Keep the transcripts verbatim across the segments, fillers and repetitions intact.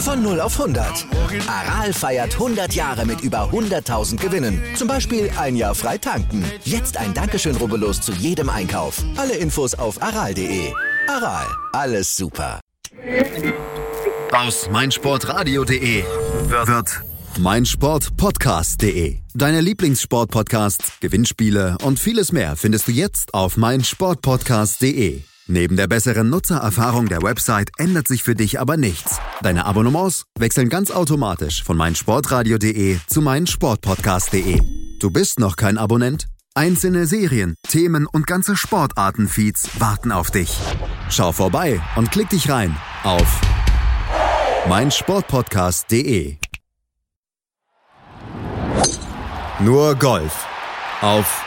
Von null auf hundert. Aral feiert hundert Jahre mit über hunderttausend Gewinnen. Zum Beispiel ein Jahr frei tanken. Jetzt ein Dankeschön, rubbellos zu jedem Einkauf. Alle Infos auf aral punkt de. Aral, alles super. Aus meinsportradio punkt de wird meinsportpodcast punkt de. Deine Lieblingssportpodcasts, Gewinnspiele und vieles mehr findest du jetzt auf meinsportpodcast punkt de. Neben der besseren Nutzererfahrung der Website ändert sich für dich aber nichts. Deine Abonnements wechseln ganz automatisch von meinsportradio punkt de zu meinsportpodcast punkt de. Du bist noch kein Abonnent? Einzelne Serien, Themen und ganze Sportarten-Feeds warten auf dich. Schau vorbei und klick dich rein auf meinsportpodcast punkt de. Nur Golf auf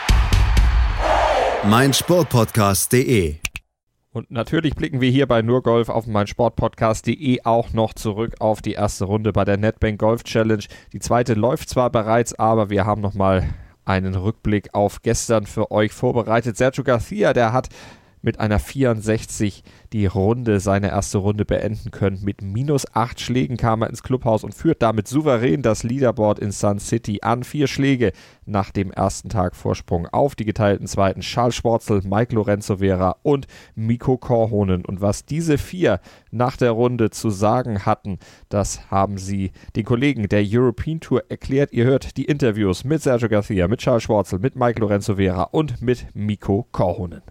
meinsportpodcast punkt de. Und natürlich blicken wir hier bei Nur Golf auf meinsportpodcast punkt de auch noch zurück auf die erste Runde bei der Nedbank Golf Challenge. Die zweite läuft zwar bereits, aber wir haben nochmal einen Rückblick auf gestern für euch vorbereitet. Sergio Garcia, der hat mit einer vierundsechzig die Runde, seine erste Runde beenden können. Mit minus acht Schlägen kam er ins Clubhaus und führt damit souverän das Leaderboard in Sun City an. Vier Schläge nach dem ersten Tag Vorsprung auf die geteilten Zweiten Charles Schwartzel, Mike Lorenzo Vera und Mikko Korhonen. Und was diese vier nach der Runde zu sagen hatten, das haben sie den Kollegen der European Tour erklärt. Ihr hört die Interviews mit Sergio Garcia, mit Charles Schwartzel, mit Mike Lorenzo Vera und mit Mikko Korhonen.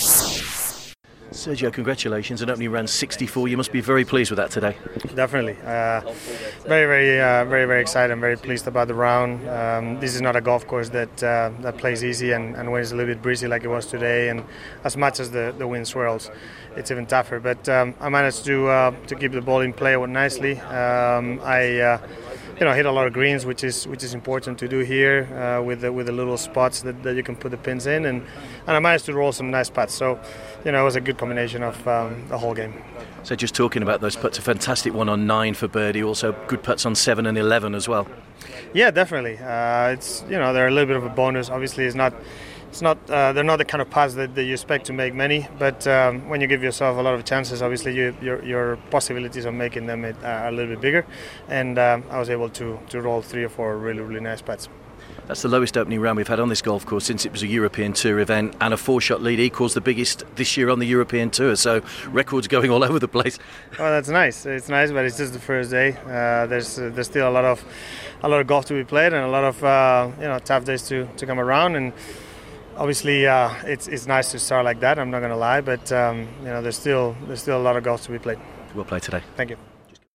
Sergio, congratulations on opening round sixty-four. You must be very pleased with that today. Definitely. Uh, very, very, uh, very, very excited. I'm very pleased about the round. Um, this is not a golf course that uh, that plays easy and, and when it's a little bit breezy like it was today. And as much as the, the wind swirls, it's even tougher. But um, I managed to uh, to keep the ball in play nicely. Um, I. Uh, You know, hit a lot of greens, which is which is important to do here uh, with the, with the little spots that, that you can put the pins in, and, and I managed to roll some nice putts. So, you know, it was a good combination of um, the whole game. So, just talking about those putts, a fantastic one on nine for birdie, also good putts on seven and eleven as well. Yeah, definitely. Uh, it's you know they're a little bit of a bonus. Obviously, it's not. It's not. Uh, they're not the kind of putts that, that you expect to make many. But um, when you give yourself a lot of chances, obviously you, your your possibilities of making them are a little bit bigger. And um, I was able to to roll three or four really really nice putts. That's the lowest opening round we've had on this golf course since it was a European Tour event, and a four-shot lead equals the biggest this year on the European Tour. So records going all over the place. Oh, that's nice. It's nice, but it's just the first day. Uh, there's uh, there's still a lot of a lot of golf to be played and a lot of uh, you know tough days to, to come around. And obviously, uh, it's it's nice to start like that. I'm not going to lie, but um, you know, there's still there's still a lot of golf to be played. Well played today. Thank you.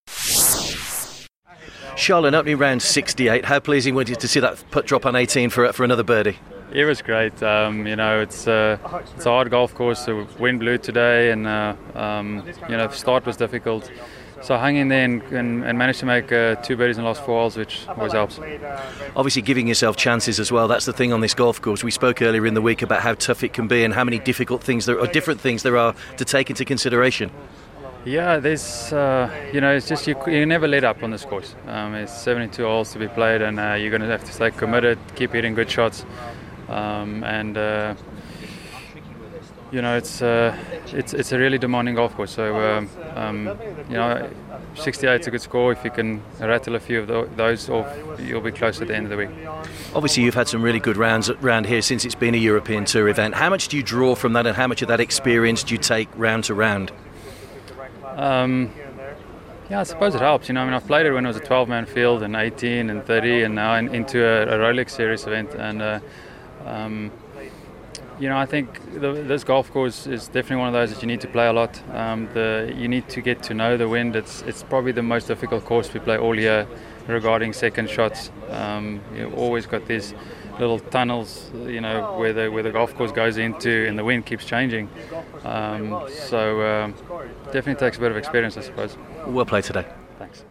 Charlotte, opening round sixty-eight. How pleasing was it to see that putt drop on eighteen for for another birdie? It was great. Um, you know, it's uh, it's a hard golf course. The wind blew today, and uh, um, you know, the start was difficult. So I hung in there and, and, and managed to make uh, two birdies in the last four holes, which always helps. Obviously giving yourself chances as well, that's the thing on this golf course. We spoke earlier in the week about how tough it can be and how many difficult things there are, different things there are to take into consideration. Yeah, there's, uh, you know, it's just you, you never let up on this course. Um, it's seventy-two holes to be played, and uh, you're going to have to stay committed, keep hitting good shots, um, and uh, you know, it's uh, it's it's a really demanding golf course. So um, um, you know, sixty-eight is a good score. If you can rattle a few of those off, you'll be close at the end of the week. Obviously, you've had some really good rounds around here since it's been a European Tour event. How much do you draw from that, and how much of that experience do you take round to round? Um, yeah, I suppose it helps. You know, I mean, I've played it when it was a twelve-man field, and eighteen, and thirty, and now in, into a, a Rolex Series event. And uh, um, you know, I think the, this golf course is definitely one of those that you need to play a lot. Um, the you need to get to know the wind. It's it's probably the most difficult course we play all year regarding second shots. Um, you've always got these little tunnels, you know, where the where the golf course goes into, and the wind keeps changing. Um, so um, definitely takes a bit of experience, I suppose. Well played today. Thanks.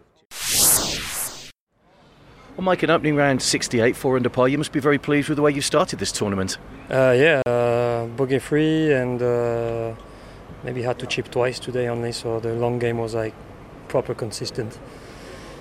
Well, Mike, in opening round sixty-eight, four under par, you must be very pleased with the way you started this tournament. Uh, yeah, uh, bogey free, and uh, maybe had to chip twice today only, so the long game was like proper consistent.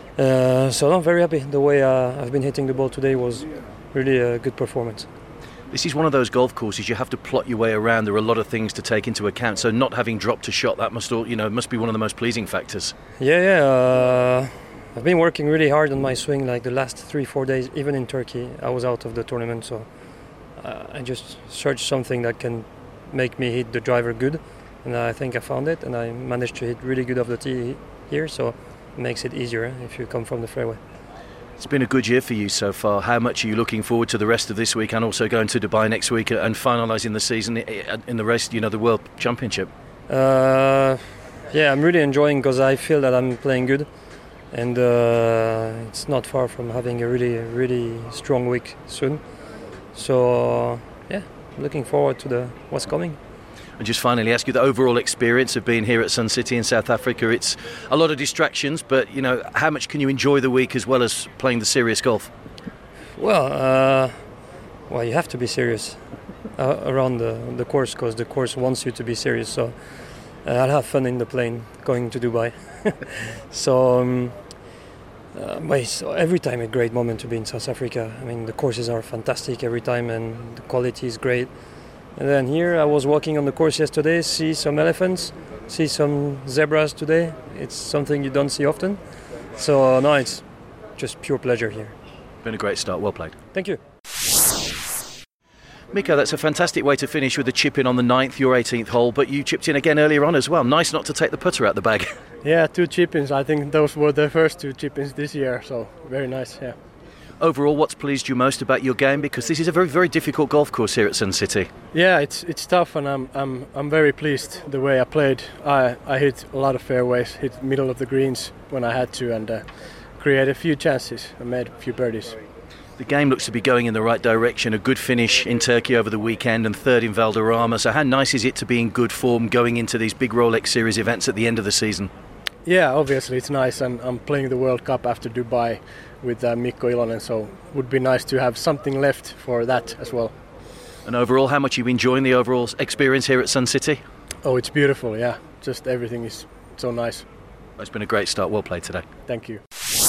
Uh, so I'm very happy. The way uh, I've been hitting the ball today was really a good performance. This is one of those golf courses you have to plot your way around. There are a lot of things to take into account. So not having dropped a shot, that must all, you know, must be one of the most pleasing factors. Yeah, yeah. Uh, I've been working really hard on my swing like the last three, four days. Even in Turkey, I was out of the tournament, so uh, I just searched something that can make me hit the driver good, and I think I found it, and I managed to hit really good off the tee here, so it makes it easier if you come from the fairway. It's been a good year for you so far. How much are you looking forward to the rest of this week and also going to Dubai next week and finalising the season in the race, you know, the World Championship? Uh, yeah, I'm really enjoying because I feel that I'm playing good, and uh, it's not far from having a really, really strong week soon. So, yeah, looking forward to the what's coming. And just finally ask you the overall experience of being here at Sun City in South Africa. It's a lot of distractions, but you know, how much can you enjoy the week as well as playing the serious golf? Well, uh, well, you have to be serious uh, around the, the course because the course wants you to be serious. So uh, I'll have fun in the plane going to Dubai. so, um, uh, but it's every time a great moment to be in South Africa. I mean, the courses are fantastic every time, and the quality is great. And then here I was walking on the course yesterday, see some elephants, see some zebras today. It's something you don't see often. So no, it's just pure pleasure here. Been a great start, well played. Thank you. Miko, that's a fantastic way to finish with a chip in on the ninth, your eighteenth hole, but you chipped in again earlier on as well. Nice not to take the putter out the bag. Yeah, two chip-ins. I think those were the first two chip-ins this year, so very nice, yeah. Overall, what's pleased you most about your game? Because this is a very, very difficult golf course here at Sun City. Yeah, it's it's tough, and I'm I'm I'm very pleased the way I played. I I hit a lot of fairways, hit middle of the greens when I had to, and uh, created a few chances and made a few birdies. The game looks to be going in the right direction. A good finish in Turkey over the weekend and third in Valderrama. So how nice is it to be in good form going into these big Rolex Series events at the end of the season? Yeah, obviously it's nice, and I'm playing the World Cup after Dubai with uh, Mikko Ilonen, so it would be nice to have something left for that as well. And overall, how much are you enjoying the overall experience here at Sun City? Oh, it's beautiful, yeah. Just everything is so nice. It's been a great start. Well played today. Thank you.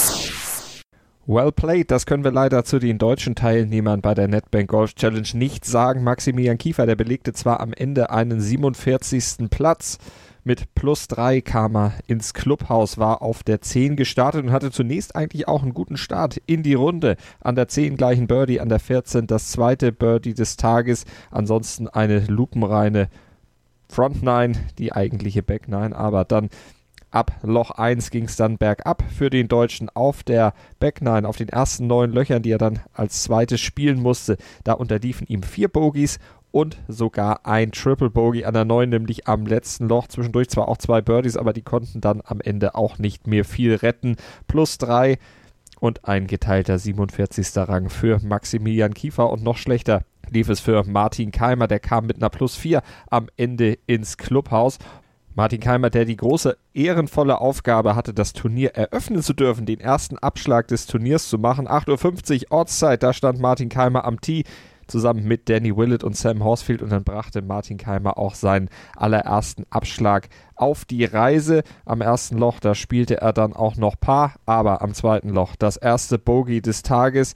Well played, das können wir leider zu den deutschen Teilnehmern bei der Nedbank Golf Challenge nicht sagen. Maximilian Kiefer, der belegte zwar am Ende einen siebenundvierzigsten Platz, mit plus drei kam er ins Clubhaus, war auf der zehn gestartet und hatte zunächst eigentlich auch einen guten Start in die Runde. An der zehn gleich ein Birdie, an der vierzehn das zweite Birdie des Tages. Ansonsten eine lupenreine Front Nine, die eigentliche Back Nine, aber dann ab Loch eins ging es dann bergab für den Deutschen auf der Back Nine, auf den ersten neun Löchern, die er dann als zweites spielen musste. Da unterliefen ihm vier Bogies und sogar ein Triple Bogey an der neun, nämlich am letzten Loch. Zwischendurch zwar auch zwei Birdies, aber die konnten dann am Ende auch nicht mehr viel retten. Plus drei und ein geteilter siebenundvierzigster Rang für Maximilian Kiefer. Und noch schlechter lief es für Martin Kaymer, der kam mit einer plus vier am Ende ins Clubhaus. Martin Kaymer, der die große, ehrenvolle Aufgabe hatte, das Turnier eröffnen zu dürfen, den ersten Abschlag des Turniers zu machen. acht Uhr fünfzig Ortszeit, da stand Martin Kaymer am Tee, zusammen mit Danny Willett und Sam Horsfield, und dann brachte Martin Kaymer auch seinen allerersten Abschlag auf die Reise. Am ersten Loch, da spielte er dann auch noch Par, aber am zweiten Loch das erste Bogey des Tages.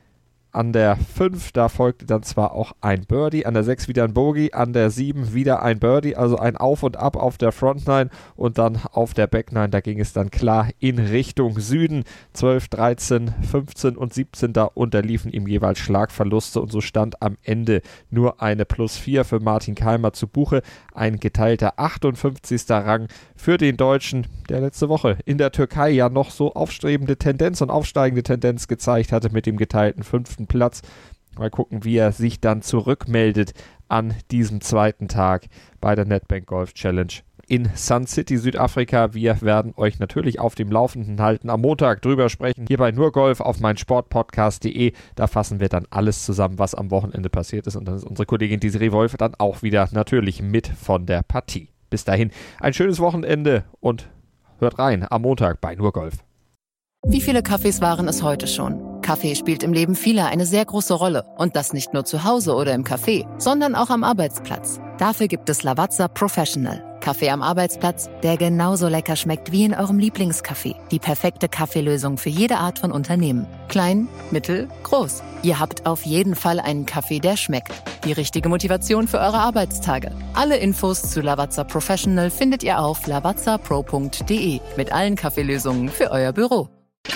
An der fünf, da folgte dann zwar auch ein Birdie, an der sechs wieder ein Bogey, an der sieben wieder ein Birdie, also ein Auf und Ab auf der Front Nine, und dann auf der Back Nine, da ging es dann klar in Richtung Süden. zwölf, dreizehn, fünfzehn und siebzehn, da unterliefen ihm jeweils Schlagverluste, und so stand am Ende nur eine plus vier für Martin Kaymer zu Buche. Ein geteilter achtundfünfzigster Rang für den Deutschen, der letzte Woche in der Türkei ja noch so aufstrebende Tendenz und aufsteigende Tendenz gezeigt hatte mit dem geteilten fünften Platz. Mal gucken, wie er sich dann zurückmeldet an diesem zweiten Tag bei der Nedbank Golf Challenge in Sun City, Südafrika. Wir werden euch natürlich auf dem Laufenden halten, am Montag drüber sprechen, hier bei Nur Golf auf meinsportpodcast punkt de. Da fassen wir dann alles zusammen, was am Wochenende passiert ist, und dann ist unsere Kollegin Desiree Wolf dann auch wieder natürlich mit von der Partie. Bis dahin ein schönes Wochenende und hört rein am Montag bei Nur Golf. Wie viele Kaffees waren es heute schon? Kaffee spielt im Leben vieler eine sehr große Rolle. Und das nicht nur zu Hause oder im Café, sondern auch am Arbeitsplatz. Dafür gibt es Lavazza Professional. Kaffee am Arbeitsplatz, der genauso lecker schmeckt wie in eurem Lieblingscafé. Die perfekte Kaffeelösung für jede Art von Unternehmen. Klein, mittel, groß. Ihr habt auf jeden Fall einen Kaffee, der schmeckt. Die richtige Motivation für eure Arbeitstage. Alle Infos zu Lavazza Professional findet ihr auf lavazza pro punkt de mit allen Kaffeelösungen für euer Büro.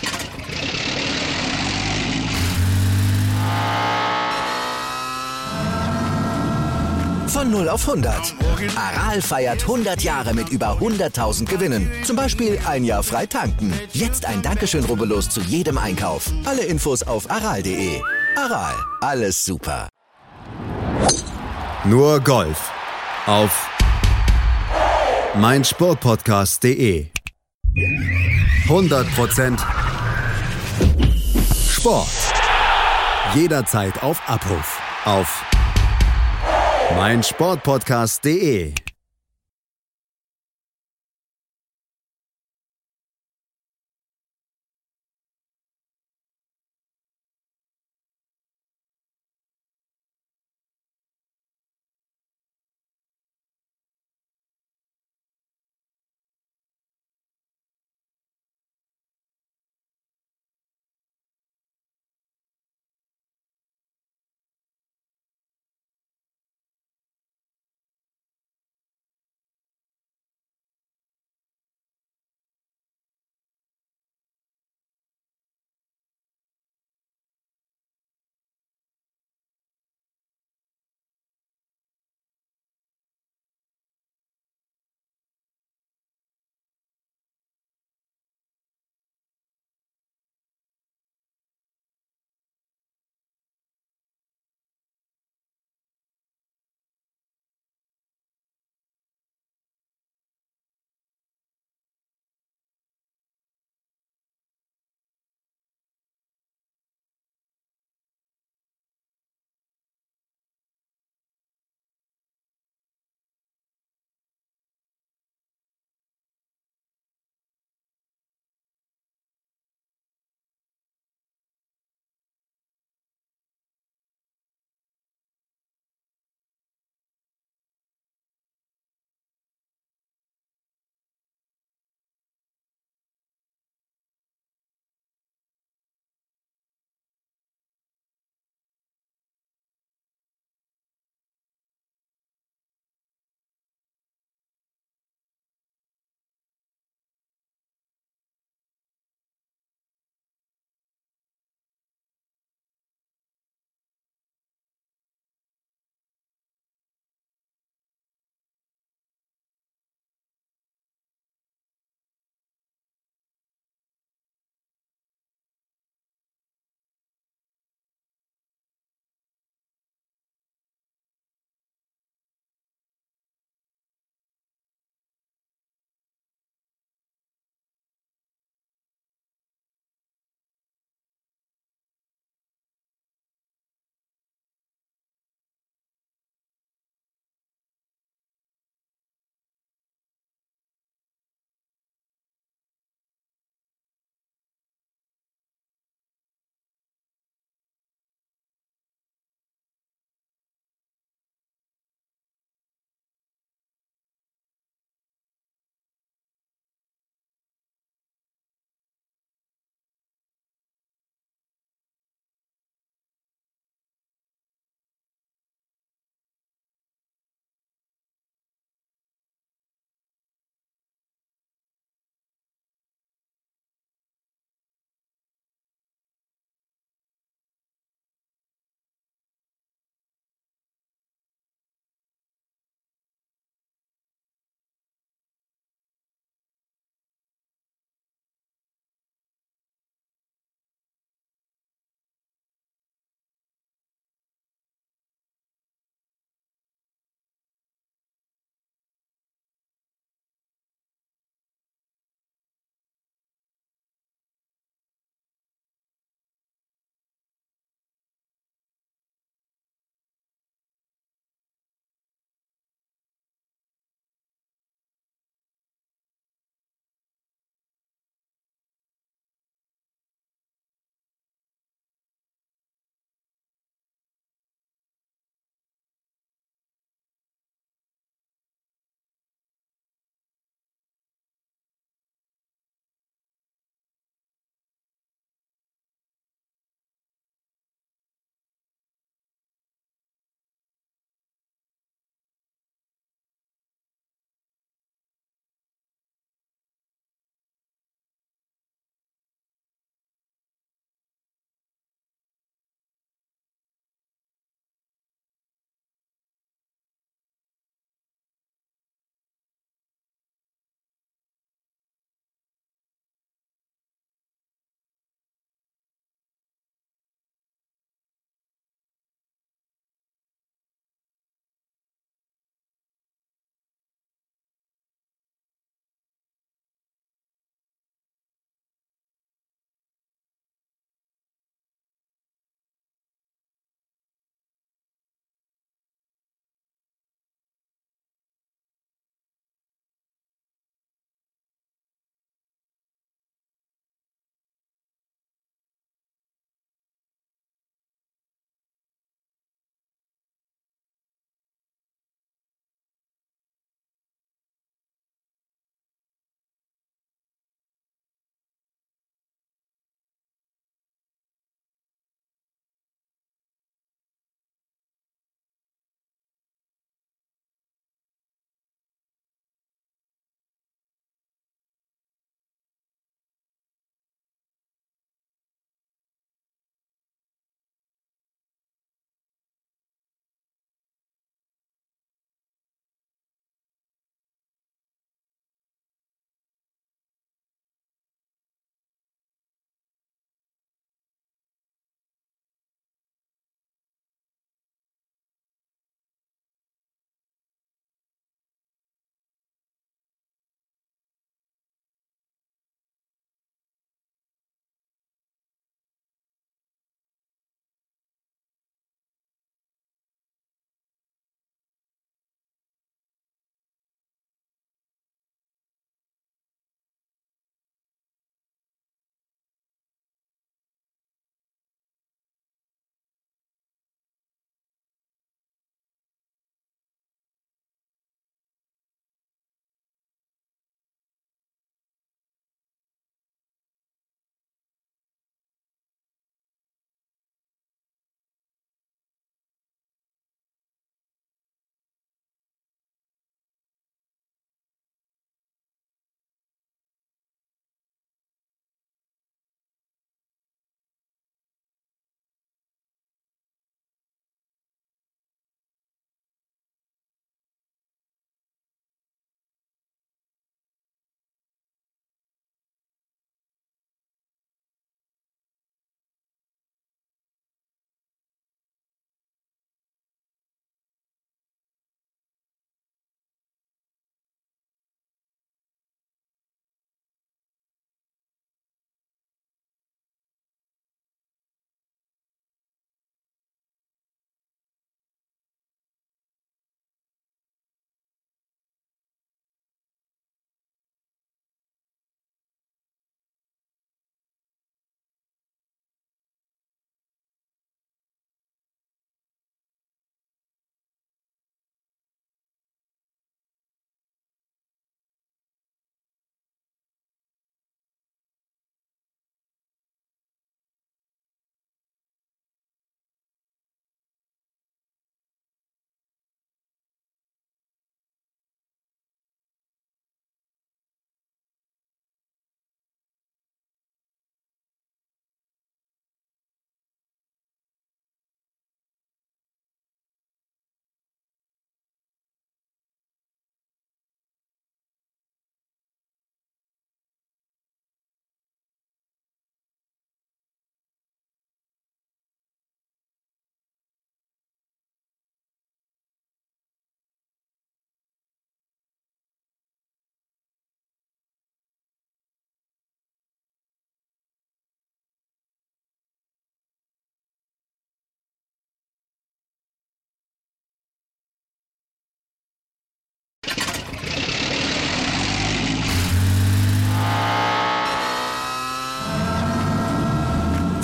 Von null auf hundert. Aral feiert hundert Jahre mit über hunderttausend Gewinnen. Zum Beispiel ein Jahr frei tanken. Jetzt ein Dankeschön, rubbellos zu jedem Einkauf. Alle Infos auf aral punkt de. Aral, alles super. Nur Golf auf meinsportpodcast punkt de. hundert Prozent Sport. Jederzeit auf Abruf. Auf meinsportpodcast punkt de.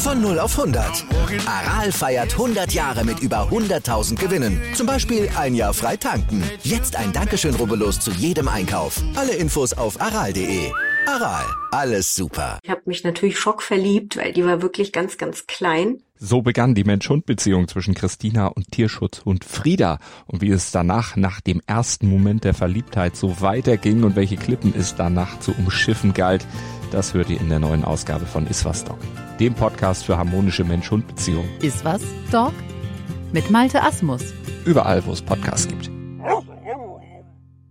Von null auf hundert. Aral feiert hundert Jahre mit über hunderttausend Gewinnen. Zum Beispiel ein Jahr frei tanken. Jetzt ein Dankeschön, rubbellos zu jedem Einkauf. Alle Infos auf aral punkt de. Aral, alles super. Ich habe mich natürlich schockverliebt, weil die war wirklich ganz, ganz klein. So begann die Mensch-Hund-Beziehung zwischen Christina und Tierschutzhund Frieda. Und wie es danach, nach dem ersten Moment der Verliebtheit, so weiterging und welche Klippen es danach zu umschiffen galt, das hört ihr in der neuen Ausgabe von Iswas Dog, dem Podcast für harmonische Mensch-Hund-Beziehungen. Iswas Dog? Mit Malte Asmus. Überall, wo es Podcasts gibt.